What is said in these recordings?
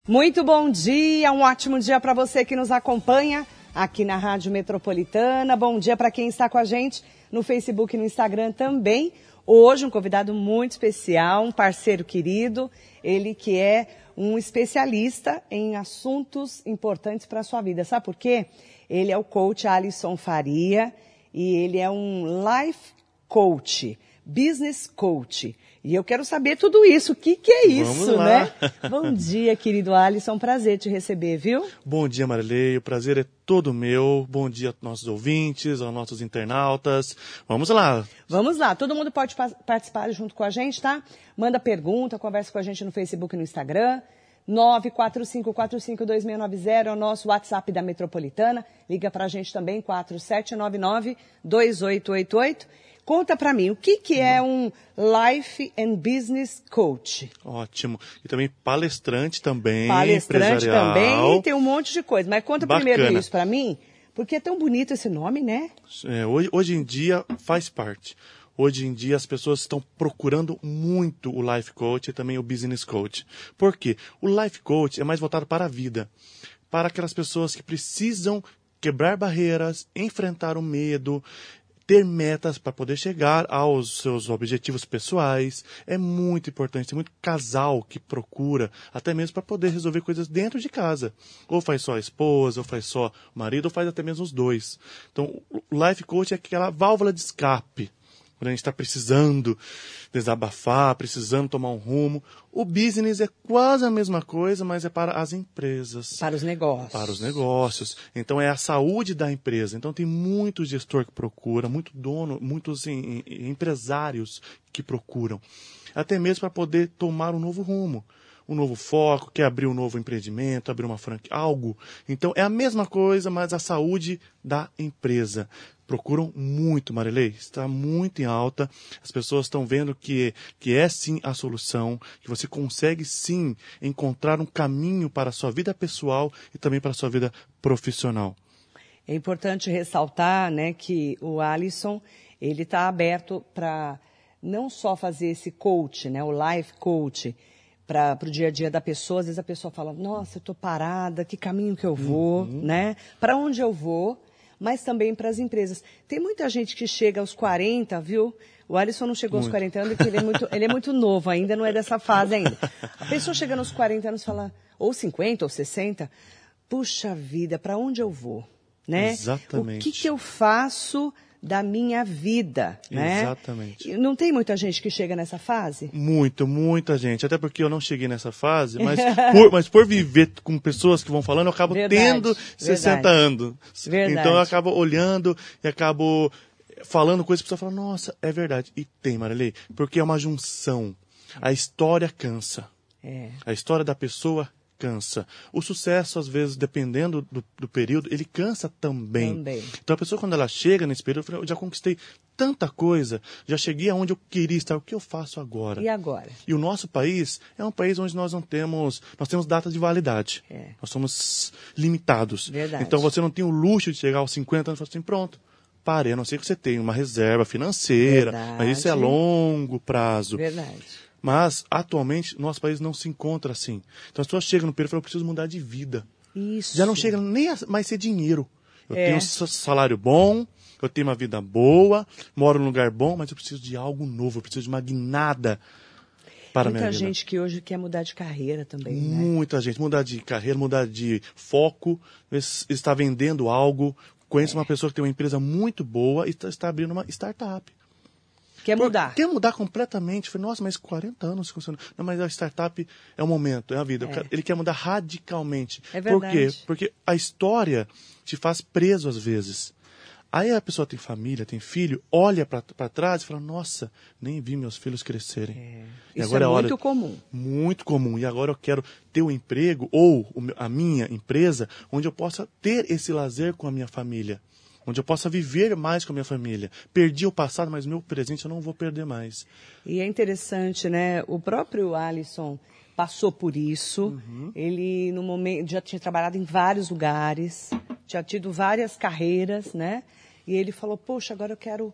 Muito bom dia, um ótimo dia para você que nos acompanha aqui na Rádio Metropolitana. Bom dia para quem está com a gente no Facebook e no Instagram também. Hoje um convidado muito especial, um parceiro querido, ele que é um especialista em assuntos importantes para a sua vida. Sabe por quê? Ele é o coach Alisson Faria e ele é um life coach, business coach. E eu quero saber tudo isso. O que é isso, né? Bom dia, querido Alisson. Prazer te receber, viu? Bom dia, Marilei. O prazer é todo meu. Bom dia aos nossos ouvintes, aos nossos internautas. Vamos lá. Vamos lá. Todo mundo pode participar junto com a gente, tá? Manda pergunta, conversa com a gente no Facebook e no Instagram. 945452690 é o nosso WhatsApp da Metropolitana. Liga pra gente também, 4799-2888. Conta pra mim, o que é um Life and Business Coach? Ótimo. E também palestrante também, Palestrante empresarial. também, tem um monte de coisa. Mas conta Bacana. Primeiro isso pra mim, porque é tão bonito esse nome, né? Hoje em dia faz parte. Hoje em dia as pessoas estão procurando muito o Life Coach e também o Business Coach. Por quê? O Life Coach é mais voltado para a vida, para aquelas pessoas que precisam quebrar barreiras, enfrentar o medo, ter metas para poder chegar aos seus objetivos pessoais. É muito importante, tem muito casal que procura, até mesmo para poder resolver coisas dentro de casa. Ou faz só a esposa, ou faz só o marido, ou faz até mesmo os dois. Então, o Life Coach é aquela válvula de escape. Quando a gente está precisando desabafar, precisando tomar um rumo. O business é quase a mesma coisa, mas é para as empresas. Para os negócios. Para os negócios. Então é a saúde da empresa. Então tem muito gestor que procura, muito dono, muitos empresários que procuram. Até mesmo para poder tomar um novo rumo. Um novo foco, quer abrir um novo empreendimento, abrir uma franquia, algo. Então é a mesma coisa, mas a saúde da empresa. Procuram muito, Marilei, está muito em alta. As pessoas estão vendo que é sim a solução, que você consegue sim encontrar um caminho para a sua vida pessoal e também para a sua vida profissional. É importante ressaltar, né, que o Alisson, ele está aberto para não só fazer esse coach, né, o life coach, para o dia a dia da pessoa. Às vezes a pessoa fala, nossa, eu estou parada, que caminho que eu vou, né? Para onde eu vou? Mas também para as empresas. Tem muita gente que chega aos 40, viu? O Alisson não chegou aos 40 anos, porque ele é muito novo ainda, não é dessa fase ainda. A pessoa chega nos 40 anos e fala, ou 50, ou 60, puxa vida, para onde eu vou? Né? Exatamente. O que eu faço da minha vida, né? Exatamente. Não tem muita gente que chega nessa fase? Muita gente. Até porque eu não cheguei nessa fase, mas por viver com pessoas que vão falando, eu acabo tendo 60 anos. Verdade. Então eu acabo olhando e acabo falando coisas que a pessoa fala, nossa, é verdade. E tem, Marilei, porque é uma junção. A história cansa. A história da pessoa cansa. O sucesso, às vezes, dependendo do período, ele cansa também. Então, a pessoa, quando ela chega nesse período, fala, eu já conquistei tanta coisa, já cheguei aonde eu queria estar, o que eu faço agora? E agora? E o nosso país é um país onde nós temos data de validade. Nós somos limitados. Verdade. Então, você não tem o luxo de chegar aos 50 anos e falar assim, pronto, parei, a não ser que você tenha uma reserva financeira, mas isso é a longo prazo. Verdade. Mas, atualmente, nosso país não se encontra assim. Então, as pessoas chegam no período e falam, eu preciso mudar de vida. Isso. Já não chega nem a mais ser dinheiro. Eu tenho um salário bom, eu tenho uma vida boa, moro num lugar bom, mas eu preciso de algo novo, eu preciso de uma guinada para a minha vida. Muita gente que hoje quer mudar de carreira também, né? Muita gente. Mudar de carreira, mudar de foco, está vendendo algo. Conheço uma pessoa que tem uma empresa muito boa e está abrindo uma startup. Quer mudar. Quer mudar completamente. Falei, nossa, mas 40 anos funciona. Não, mas a startup é o momento, é a vida. Ele quer mudar radicalmente. É verdade. Por quê? Porque a história te faz preso às vezes. Aí a pessoa tem família, tem filho, olha para trás e fala, nossa, nem vi meus filhos crescerem. E isso agora é muito comum. Muito comum. E agora eu quero ter um emprego ou a minha empresa onde eu possa ter esse lazer com a minha família. Onde eu possa viver mais com a minha família. Perdi o passado, mas meu presente eu não vou perder mais. E é interessante, né? O próprio Alisson passou por isso. Ele, no momento, já tinha trabalhado em vários lugares, tinha tido várias carreiras, né? E ele falou, poxa, agora eu quero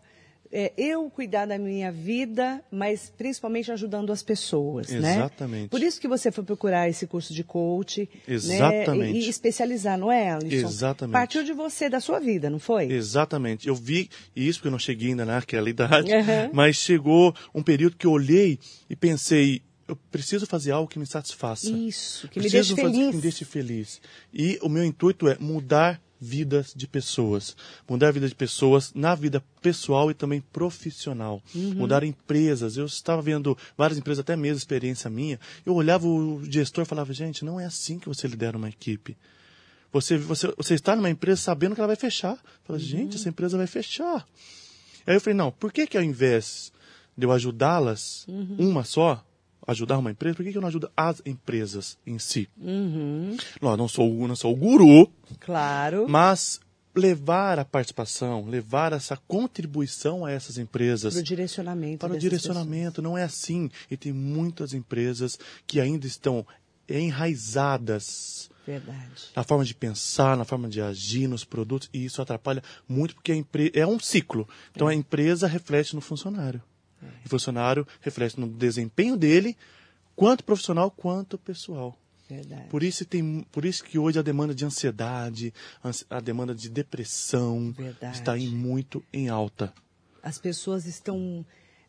eu cuidar da minha vida, mas principalmente ajudando as pessoas, né? Exatamente. Por isso que você foi procurar esse curso de coach, Exatamente. né? E especializar, não é, Alisson? Exatamente. Partiu de você, da sua vida, não foi? Exatamente. Eu vi isso, porque eu não cheguei ainda naquela idade, mas chegou um período que eu olhei e pensei, eu preciso fazer algo que me satisfaça. Isso, que me deixe feliz. Que me deixe feliz. E o meu intuito é mudar vidas de pessoas. Mudar a vida de pessoas na vida pessoal e também profissional. Mudar empresas. Eu estava vendo várias empresas, até mesmo experiência minha. Eu olhava o gestor e falava, gente, não é assim que você lidera uma equipe. Você está numa empresa sabendo que ela vai fechar. Fala, gente, essa empresa vai fechar. Aí eu falei, não, por que ao invés de eu ajudá-las, uma só, ajudar uma empresa, por que eu não ajudo as empresas em si? Não sou o guru, claro, mas levar a participação, levar essa contribuição a essas empresas. Para o direcionamento. Para o direcionamento, pessoas. Não é assim. E tem muitas empresas que ainda estão enraizadas. Verdade. Na forma de pensar, na forma de agir, nos produtos, e isso atrapalha muito, porque é um ciclo. Então a empresa reflete no funcionário. O funcionário reflete no desempenho dele, quanto profissional, quanto pessoal. Verdade. Por isso que hoje a demanda de ansiedade, a demanda de depressão está muito em alta. As pessoas estão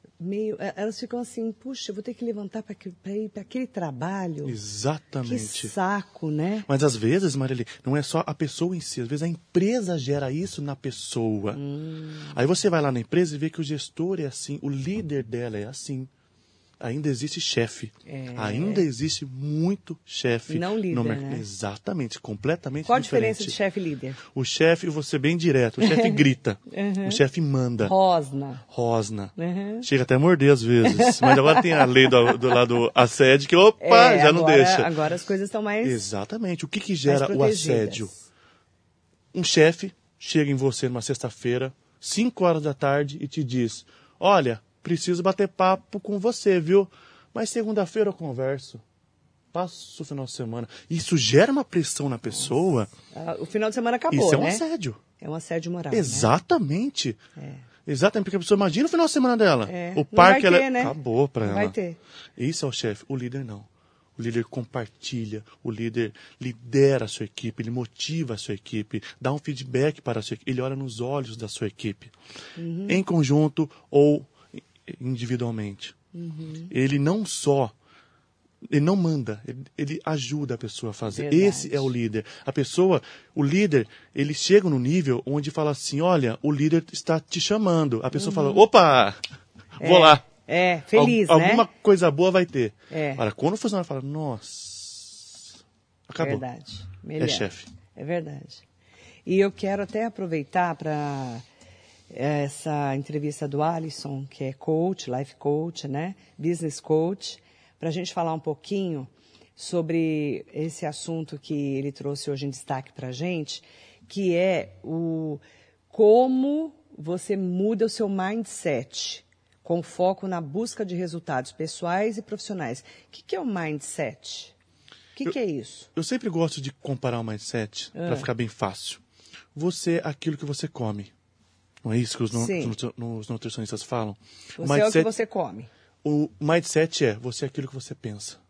elas ficam assim, puxa, eu vou ter que levantar para ir para aquele trabalho. Exatamente. Que saco, né? Mas às vezes, Marili, não é só a pessoa em si, às vezes a empresa gera isso na pessoa. Aí você vai lá na empresa e vê que o gestor é assim, o líder dela é assim. Ainda existe chefe. Ainda existe muito chefe. Não líder, né? Exatamente, completamente diferente. Qual a diferença de chefe e líder? O chefe, eu vou ser bem direto, o chefe grita, o chefe manda. Rosna. Chega até a morder às vezes. Mas agora tem a lei do lado assédio que, já não deixa. Agora as coisas estão mais... Exatamente. O que gera o assédio? Um chefe chega em você numa sexta-feira, 5 horas da tarde, e te diz, olha, preciso bater papo com você, viu? Mas segunda-feira eu converso. Passo o final de semana. Isso gera uma pressão na pessoa. O final de semana acabou, isso é um né? assédio. É um assédio moral, Exatamente. Né? Exatamente, porque a pessoa imagina o final de semana dela. O parque ela... né? Acabou para ela. Vai ter. Isso é o chefe. O líder não. O líder compartilha, o líder lidera a sua equipe, ele motiva a sua equipe, dá um feedback para a sua equipe, ele olha nos olhos da sua equipe. Em conjunto ou individualmente. Ele não manda, ele ajuda a pessoa a fazer. Verdade. Esse é o líder. O líder, ele chega no nível onde fala assim, olha, o líder está te chamando. A pessoa fala, opa, vou lá. Feliz, né? Alguma coisa boa vai ter. Agora, quando o funcionário fala, nossa, acabou. Verdade. É chefe. É verdade. E eu quero até aproveitar para essa entrevista do Alisson, que é coach, life coach, né? Business coach, para a gente falar um pouquinho sobre esse assunto que ele trouxe hoje em destaque para a gente, que é como você muda o seu mindset com foco na busca de resultados pessoais e profissionais. O que é o mindset? O que é isso? Eu sempre gosto de comparar o mindset, para ficar bem fácil. Você é aquilo que você come. Não é isso que os nutricionistas falam? Você é o que você come. O mindset você é aquilo que você pensa.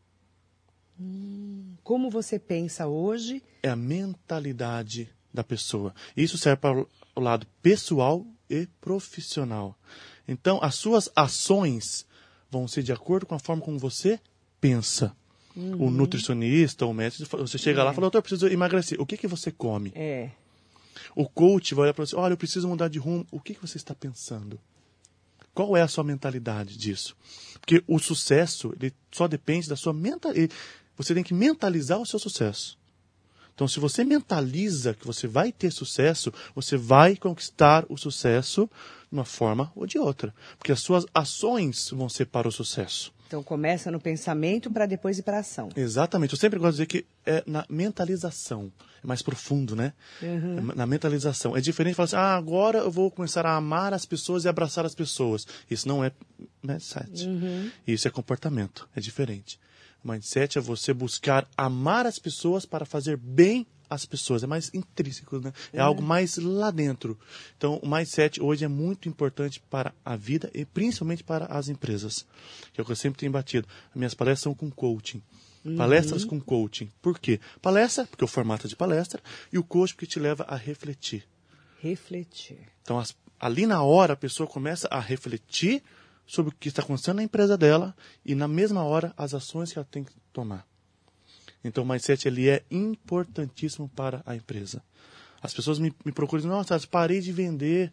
Como você pensa hoje? É a mentalidade da pessoa. Isso serve para o lado pessoal e profissional. Então, as suas ações vão ser de acordo com a forma como você pensa. O nutricionista, o médico, você chega lá e fala, doutor, eu preciso emagrecer. O que você come? O coach vai olhar para você, olha, eu preciso mudar de rumo. O que você está pensando? Qual é a sua mentalidade disso? Porque o sucesso, ele só depende da sua mentalidade. Você tem que mentalizar o seu sucesso. Então, se você mentaliza que você vai ter sucesso, você vai conquistar o sucesso de uma forma ou de outra. Porque as suas ações vão ser para o sucesso. Então, começa no pensamento para depois ir para a ação. Exatamente. Eu sempre gosto de dizer que é na mentalização. É mais profundo, né? Na mentalização. É diferente de falar assim, agora eu vou começar a amar as pessoas e abraçar as pessoas. Isso não é mindset. Isso é comportamento. É diferente. O mindset é você buscar amar as pessoas para fazer bem as pessoas, é mais intrínseco, né? É algo mais lá dentro. Então, o mindset hoje é muito importante para a vida e principalmente para as empresas, que é o que eu sempre tenho batido. As minhas palestras são com coaching. Palestras com coaching. Por quê? Palestra, porque é o formato de palestra, e o coaching porque te leva a refletir. Refletir. Então, ali na hora, a pessoa começa a refletir sobre o que está acontecendo na empresa dela e, na mesma hora, as ações que ela tem que tomar. Então, o mindset ele é importantíssimo para a empresa. As pessoas me procuram e dizem, nossa, parei de vender,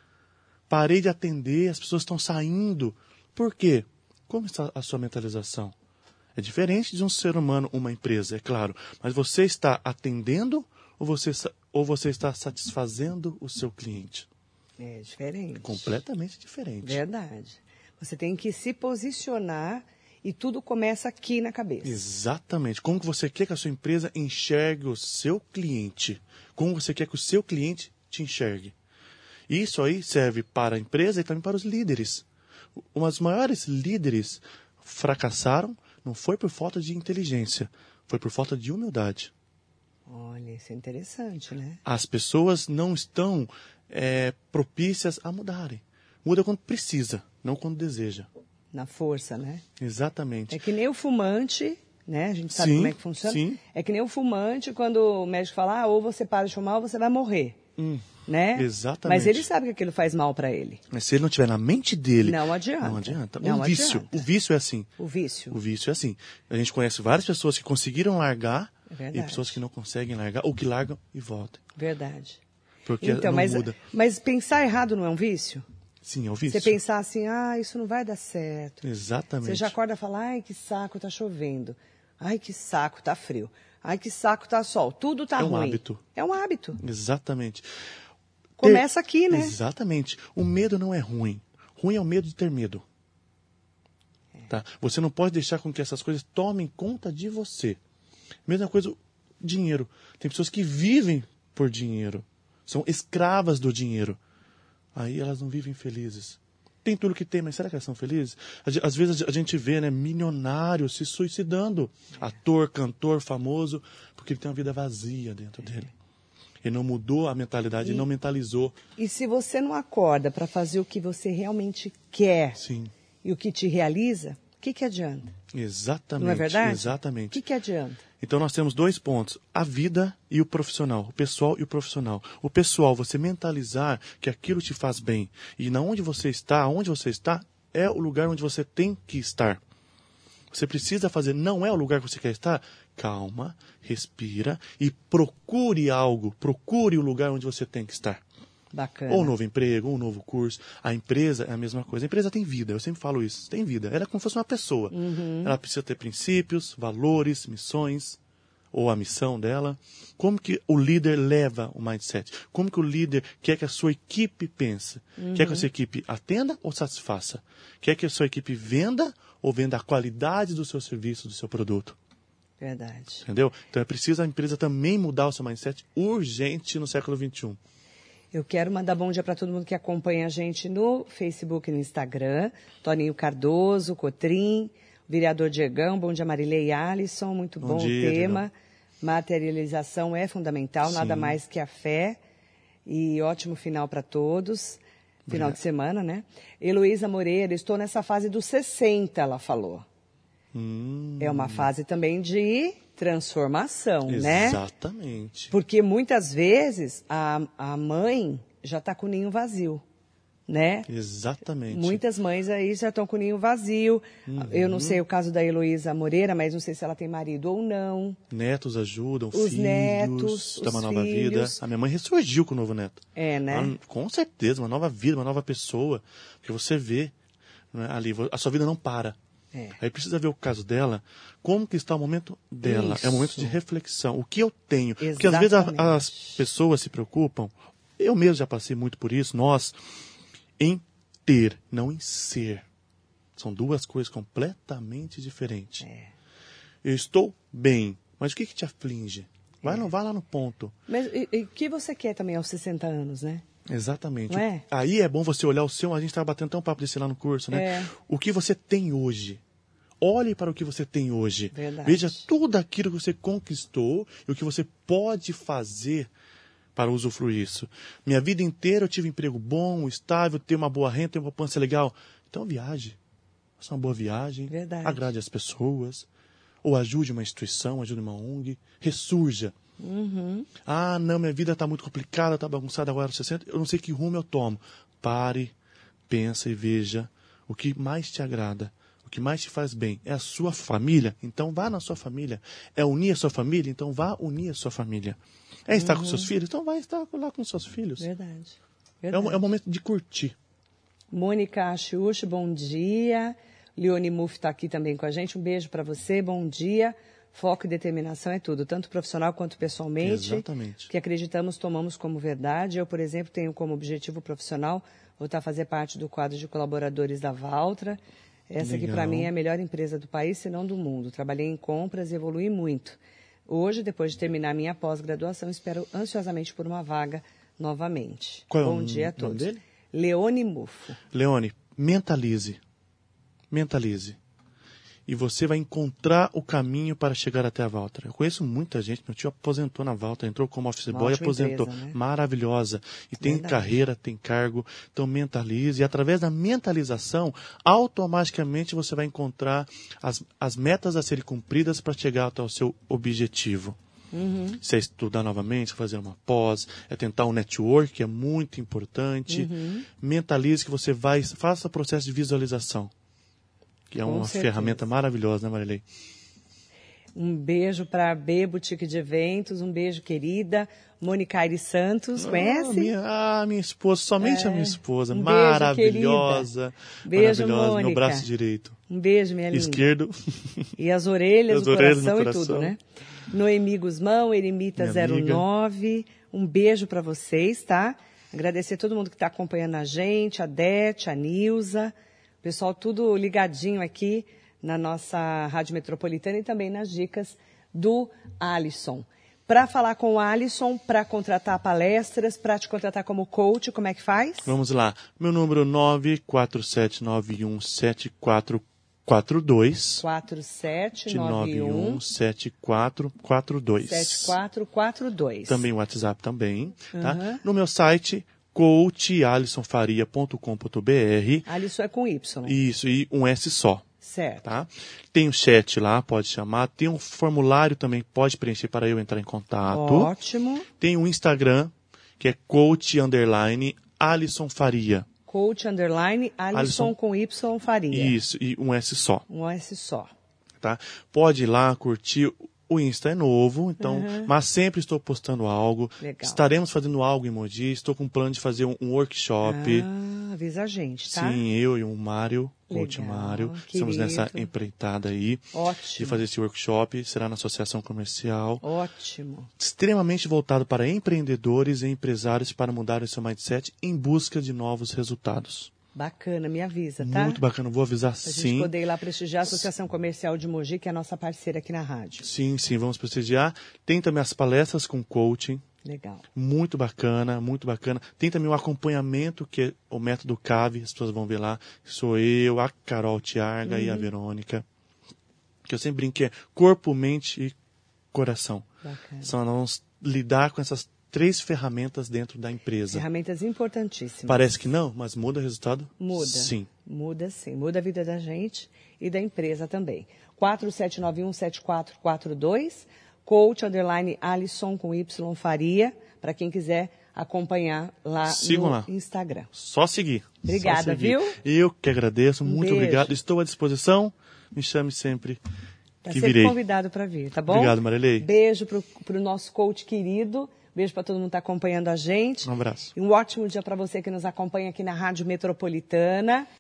parei de atender, as pessoas estão saindo. Por quê? Como está a sua mentalização? É diferente de um ser humano, uma empresa, é claro. Mas você está atendendo ou você está satisfazendo o seu cliente? É diferente. Completamente diferente. Verdade. Você tem que se posicionar e tudo começa aqui na cabeça. Exatamente. Como que você quer que a sua empresa enxergue o seu cliente? Como você quer que o seu cliente te enxergue? Isso aí serve para a empresa e também para os líderes. Os maiores líderes fracassaram não foi por falta de inteligência, foi por falta de humildade. Olha, isso é interessante, né? As pessoas não estão propícias a mudarem. Muda quando precisa, não quando deseja. Na força, né? Exatamente. É que nem o fumante, né? A gente sabe como é que funciona. Sim. É que nem o fumante, quando o médico fala, ou você para de fumar ou você vai morrer. Né? Exatamente. Mas ele sabe que aquilo faz mal para ele. Mas se ele não tiver na mente dele... Não adianta. Não adianta. Não Vício. adianta. O vício é assim. O vício. O vício é assim. A gente conhece várias pessoas que conseguiram largar Verdade. e pessoas que não conseguem largar, ou que largam e voltam. Verdade. Porque Então, não muda. mas pensar errado não é um vício? Sim, é o vício. Você pensar assim, isso não vai dar certo. Exatamente. Você já acorda e fala, ai, que saco, tá chovendo. Ai, que saco, tá frio. Ai, que saco, tá sol. Tudo tá ruim. É um hábito. É um hábito. Exatamente. Começa aqui, né? Exatamente. O medo não é ruim. Ruim é o medo de ter medo. Tá? Você não pode deixar com que essas coisas tomem conta de você. Mesma coisa, dinheiro. Tem pessoas que vivem por dinheiro. São escravas do dinheiro. Aí elas não vivem felizes. Tem tudo que tem, mas será que elas são felizes? Às vezes a gente vê, né, milionários se suicidando. Ator, cantor, famoso, porque ele tem uma vida vazia dentro dele. Ele não mudou a mentalidade, ele não mentalizou. E se você não acorda para fazer o que você realmente quer, Sim. E o que te realiza, o que adianta? Exatamente. Não é verdade? Exatamente. O que adianta? Então nós temos 2 pontos, a vida e o profissional, o pessoal e o profissional. O pessoal, você mentalizar que aquilo te faz bem. E onde você está, é o lugar onde você tem que estar. Você precisa fazer, não é o lugar que você quer estar? Calma, respira e procure algo, procure o lugar onde você tem que estar. Bacana. Ou um novo emprego, ou um novo curso. A empresa é a mesma coisa. A empresa tem vida, eu sempre falo isso. Tem vida. Ela é como se fosse uma pessoa. Ela precisa ter princípios, valores, missões, ou a missão dela. Como que o líder leva o mindset? Como que o líder quer que a sua equipe pense? Quer que a sua equipe atenda ou satisfaça? Quer que a sua equipe venda ou venda a qualidade do seu serviço, do seu produto? Verdade. Entendeu? Então é preciso a empresa também mudar o seu mindset urgente no século XXI. Eu quero mandar bom dia para todo mundo que acompanha a gente no Facebook e no Instagram. Toninho Cardoso, Cotrim, o vereador Diegão, bom dia Marilei e Alisson, muito bom dia, o tema. Diegão. Materialização é fundamental, Sim. Nada mais que a fé. E ótimo final para todos. Final de semana, né? Heloísa Moreira, estou nessa fase dos 60, ela falou. É uma fase também de transformação, né? Exatamente. Porque muitas vezes a mãe já está com o ninho vazio, né? Exatamente. Muitas mães aí já estão com o ninho vazio. Eu não sei o caso da Heloísa Moreira, mas não sei se ela tem marido ou não. Netos ajudam, Os filhos, netos, dá uma os nova filhos. vida. A minha mãe ressurgiu com o novo neto. É, né? Com certeza, uma nova vida, uma nova pessoa. Porque você vê, né, ali, a sua vida não para. É. Aí precisa ver o caso dela, como que está o momento dela. É um momento de reflexão. O que eu tenho? Porque às vezes as pessoas se preocupam, eu mesmo já passei muito por isso, nós, em ter, não em ser. São 2 coisas completamente diferentes. Eu estou bem, mas o que te aflige? Vai lá no ponto. Mas e o que você quer também aos 60 anos, né? Exatamente. Não é? Aí é bom você olhar o seu, a gente estava batendo até um papo desse lá no curso, né? O que você tem hoje? olhe para o que você tem hoje. Verdade. Veja tudo aquilo que você conquistou e o que você pode fazer para usufruir isso. Minha vida inteira eu tive um emprego bom, estável, tenho uma boa renda, tenho uma poupança legal. Então viaje. Faça uma boa viagem. Verdade. Agrade as pessoas. Ou ajude uma instituição, ajude uma ONG. Ressurja. Ah, não, minha vida está muito complicada, está bagunçada agora aos 60. Eu não sei que rumo eu tomo. Pare, pensa e veja o que mais te agrada. O que mais te faz bem. É a sua família? Então vá na sua família. É unir a sua família? Então vá unir a sua família. É estar com seus filhos? Então vai estar lá com seus filhos. Verdade. É o momento de curtir. Mônica Achiuchi, bom dia. Leone Muff está aqui também com a gente. Um beijo para você, bom dia. Foco e determinação é tudo, tanto profissional quanto pessoalmente. Exatamente. Que acreditamos, tomamos como verdade. Eu, por exemplo, tenho como objetivo profissional voltar a fazer parte do quadro de colaboradores da Valtra. Essa aqui, para mim, é a melhor empresa do país, se não do mundo. Trabalhei em compras e evolui muito. Hoje, depois de terminar minha pós-graduação, espero ansiosamente por uma vaga novamente. Qual é bom dia a o nome todos. dele? Leone Muffo. Leone, mentalize. Mentalize. E você vai encontrar o caminho para chegar até a Valtra. Eu conheço muita gente, meu tio aposentou na Valtra, entrou como office boy e aposentou. Empresa, né? Maravilhosa. E tem Verdade. carreira, tem cargo. Então mentalize. E através da mentalização, automaticamente você vai encontrar as metas a serem cumpridas para chegar até o seu objetivo. Se é estudar novamente, fazer uma pós, é tentar um network, que é muito importante. Mentalize que você faça o processo de visualização. Que é uma ferramenta maravilhosa, né, Marilei? Um beijo para a B Boutique de Eventos, um beijo, querida. Mônica Aires Santos, conhece? Minha esposa, somente a minha esposa. Um beijo, maravilhosa. Querida. Beijo, maravilhosa, Mônica. meu braço direito. Um beijo, minha linda. Esquerdo. E as orelhas, As o orelhas coração no e coração. tudo, né? Noemi Guzmão, Eremita09. Um beijo para vocês, tá? Agradecer a todo mundo que está acompanhando a gente, a Dete, a Nilza. Pessoal, tudo ligadinho aqui na nossa Rádio Metropolitana e também nas dicas do Alisson. Para falar com o Alisson, para contratar palestras, para te contratar como coach, como é que faz? Vamos lá. Meu número 947917442. 4791 7442. 7442. Também o WhatsApp também. Tá? No meu site, coachalisonfaria.com.br. Alisson é com Y. Isso, e um S só. Certo. Tá? Tem o chat lá, pode chamar. Tem um formulário também, pode preencher para eu entrar em contato. Ótimo. Tem um Instagram, que é coach_Alisson Faria. Coach_Alisson com Y Faria. Isso, e um S só. Um S só. Tá? Pode ir lá, curtir. O Insta é novo, então, mas sempre estou postando algo. Legal. Estaremos fazendo algo em Mogi. Estou com um plano de fazer um workshop. Avisa a gente, tá? Sim, eu e o Mário, coach Legal, Mário. querido. Estamos nessa empreitada aí. Ótimo. De fazer esse workshop. Será na Associação Comercial. Ótimo. Extremamente voltado para empreendedores e empresários para mudar o seu mindset em busca de novos resultados. Bacana, me avisa, tá? Muito bacana, vou avisar Pra sim. gente poder ir lá prestigiar a Associação Comercial de Mogi, que é a nossa parceira aqui na rádio. Sim, vamos prestigiar. Tem também as palestras com coaching. Legal. Muito bacana, muito bacana. Tem também o acompanhamento, que é o método CAVE, as pessoas vão ver lá. Sou eu, a Carol Tiarga e a Verônica. Que eu sempre brinco que é corpo, mente e coração. Bacana. Nós vamos lidar com essas 3 ferramentas dentro da empresa. Ferramentas importantíssimas. Parece que não, mas muda o resultado? Muda. Sim. Muda sim. Muda a vida da gente e da empresa também. 4791-7442, coach_Alisson com Y Faria, para quem quiser acompanhar lá Sigam no lá. Instagram. Só seguir. Obrigada, Só seguir. viu? Eu que agradeço, muito beijo. obrigado. Estou à disposição. Me chame sempre Está que sempre virei. convidado para vir, tá bom? Obrigado, Marilei. Beijo pro nosso coach querido. Beijo para todo mundo que está acompanhando a gente. Um abraço. E um ótimo dia para você que nos acompanha aqui na Rádio Metropolitana.